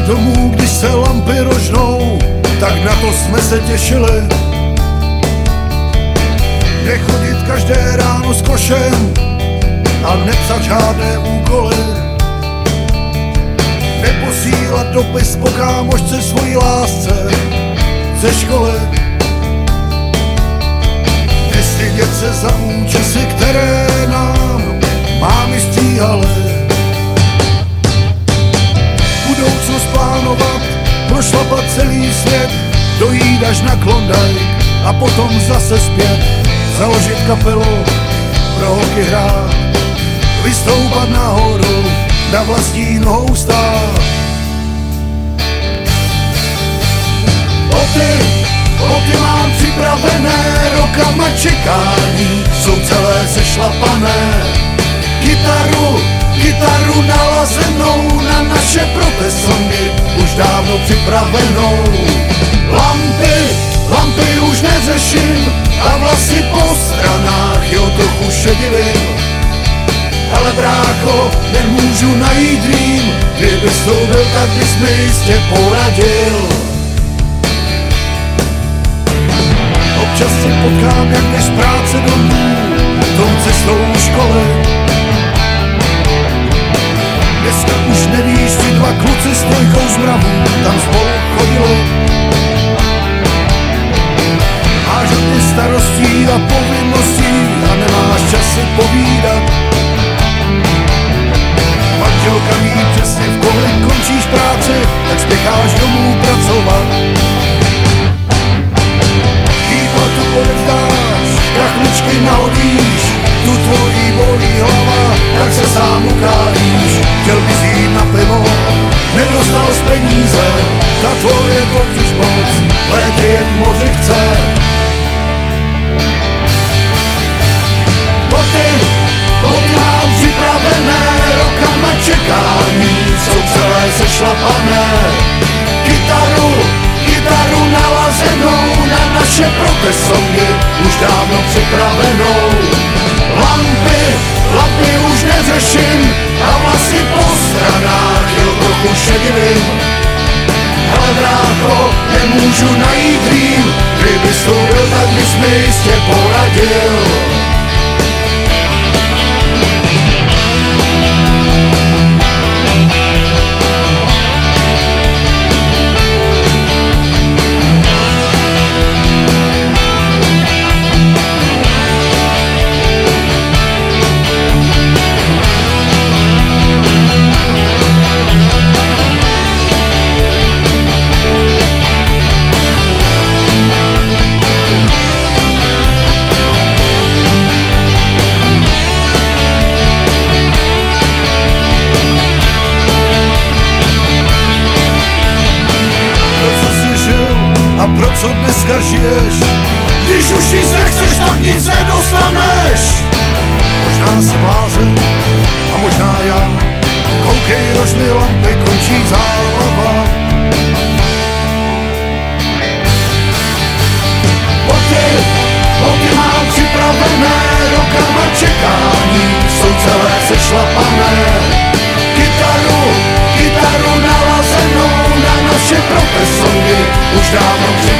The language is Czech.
domů, když se lampy rožnou, tak na to jsme se těšili. Nechodit každé ráno s košem a nepsat žádné úkoly. Neposílat dopis po kámošce svojí lásce ze školy. Nestydět se za účesy, které nám mámy stříhaly. Budoucnost plánovat, prošlapat celý svět, dojít až na Klondike a potom zase zpět. Založit kapelu, pro holky hrát, vystoupat nahoru, na vlastní nohou stát. Boty mám připravené, rokama čekání jsou celé sešlapané. Kytaru nalazenou na naše protestongy už dávno připravenou. Lampy už neřeším a vlasy po stranách, jo, trochu šedivím. Ale brácho, nemůžu najít rým, kdybys to byl, tak bys mi jistě poradil. Občas se potkám, jak jdeš z práce domů, tou cestou školy. Dneska už nevíš, ti dva kluci s trojkou z mravu tam spolu chodili. Máš hodně starostí a povinností a nemáš čas si povídat. Manželka ví přesně, v kolik končíš práci, tak spěcháš domů pracovat. Výplatu odevzdáš, krachličky nahodíš, tu tvojí bolí hlava, tak se sám ukážíš. Chtěl bys jít na pivo, nedostal z peníze, ta tvoje totiž moc, léty jen moři chce. Boty mám připravené, rokama čekání jsou celé sešlapané. Kytaru nalazenou na naše protestongy už dávno připravenou. Lampy už neřeším a vlasy po stranách, jo, trochu šedivím. Ale brácho, nemůžu najít rým, kdybys to byl, tak bys mi jistě poradil. Co dneska žiješ? Když už nic nechceš, tak nic nedostaneš. Možná jsem blázen a možná já. Koukej, rožny lampy, končí zábava. Boty mám připravené, rokama čekání jsou celé sešlapané. Kytaru nalazenou na naše protestongy už dávno připravené.